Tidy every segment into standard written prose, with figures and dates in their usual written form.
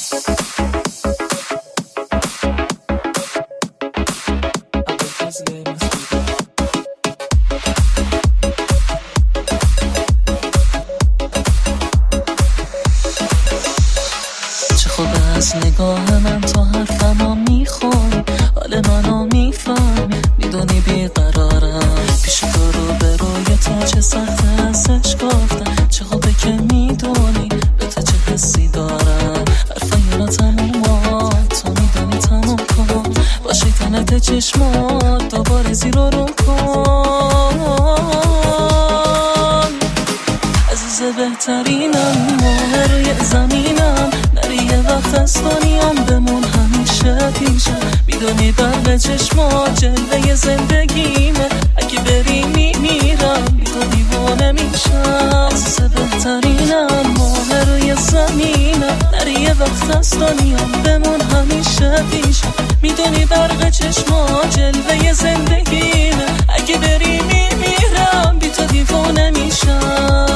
از نگاه من تا حرفمو میخوای، حال منو میفهمی، میدونی بیقرارم پیش تو رو به روی تو چه سخت ازش گفتم، چه خوبه که میدونی به تو چه حسی دارم. حرفای اینا تمومات تو میدونی تموم کن، با شیطنت چشمات دوباره زیر رو کن. عزیز بهترینم ماه روی زمینم، نری یه وقت از دنیام بمون همیشه پیشم، میدونی برق چشمات جلوه زندگیمه، اگه بری میمیرم بی تو دیوانه میشم. عزیز بهترینم ماه روی زمینم، نری یه وقت از دنیام بمون همیشه پیشم، میدونی برق چشمات جلوه زندگیمه، اگه بری میمیرم بی تو دیوانه میشم.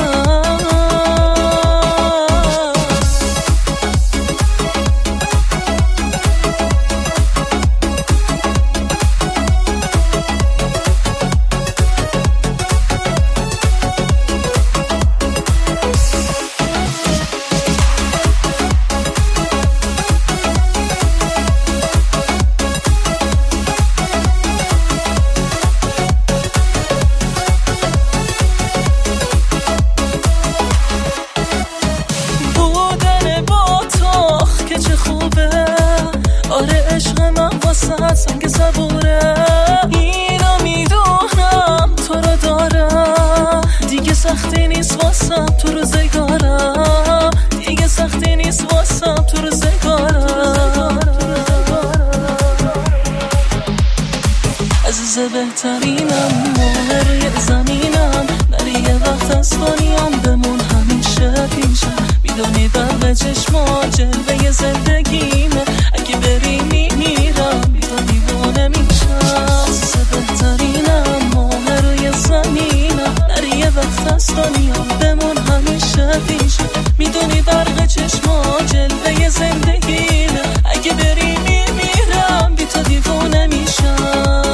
آره عشق من واسه سنگ صبوره، اینو میدونم تو رو دارم، دیگه سختی نیست واسم تو روزگارم، دیگه سختی نیست واسم تو روزگارم. عزیز بهترینم ماه روی زمینم، نری یه وقت از دنیام بمون همیشه پیشم، میدونی برق چشمات جلوه زندگیمه، اگه بری میمیرم بی تو دیوانه میشم. عزیز بهترینم ماه روی زمینم، نری یه وقت از دنیام بمون همیشه پیشم، میدونی برق چشمات جلوه زندگیمه، اگه بری میمیرم بی تو دیوانه میشم.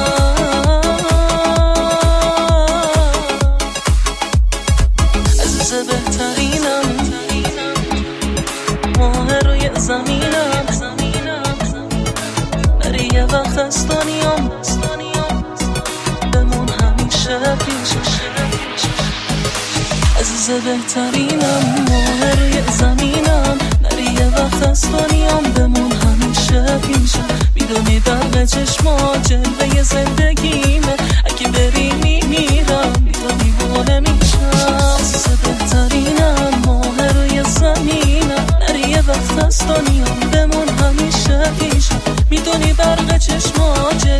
عزیز بهترینم ماه روی زمینم، نری یه وقت از دنیام بمون همیشه پیشش. عزیز بهترینم ماه روی زمینم، نری یه وقت از دنیام بمون همیشه پیشم، میدونی برق چشمات جلوه زندگیمه، اگه بری میمیرم بی تو دیوانه میشم. عزیز بهترینم ماه روی زمینم، نری یه وقت از دنیام بمون همیشه پیشم، میدونی برق چشمات